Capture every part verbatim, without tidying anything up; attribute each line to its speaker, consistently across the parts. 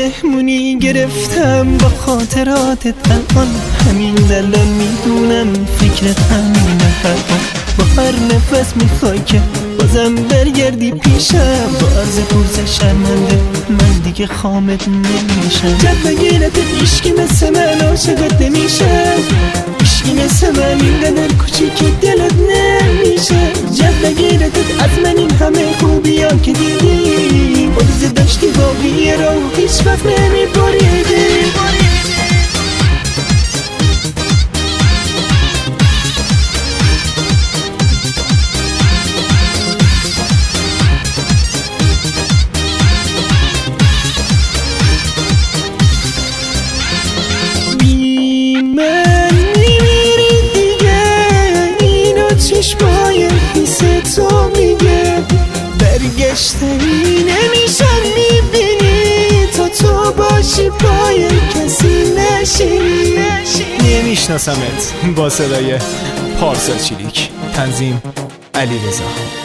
Speaker 1: مهمونی گرفتم با خاطراتت الان، همین دلال میدونم فکرت همینه الان. با هر نفس میخوای که بازم برگردی پیشم، با عرض پرس شرمنده من دیگه خامت نمیشم. جد بگیرت عشقی مثل من عاشقت نمیشم، عشقی مثل من اینقدر کوچیکی دلت نمیشه. جد بگیرت از من این همه خوبی ها که دیدی، عرض داشتی باقی رو هیچ وقت نمیبریدی. چشمای حیث تو میگه برگشتنی نمیشن، میبینی تا تو باشی پای کسی نشینی.
Speaker 2: نمیشناسمت با صدای پارسا چیلیک. تنظیم علیرضا.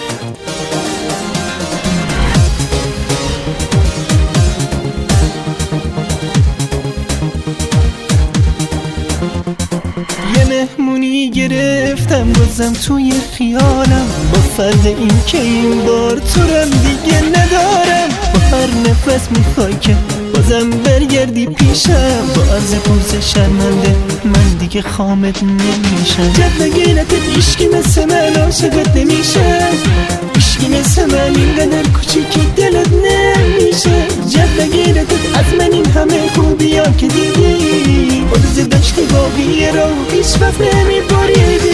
Speaker 1: یه مهمونی گرفتم بازم توی خیالم، با فرض این که این بار تو رم دیگه ندارم. با هر نفس میخوای که بازم برگردی پیشم، با عرض پرس شرمنده من دیگه خامت نمیشم. جد بگیرت عشقی مثل من عاشقت نمیشم، عشقی مثل من اینقدر کوچیکی دلت نمیشه. جد بگیرت از من این همه خوبی ها که دیدی، عرض داشتی باقی رو هیچ وقت نمیبریدی.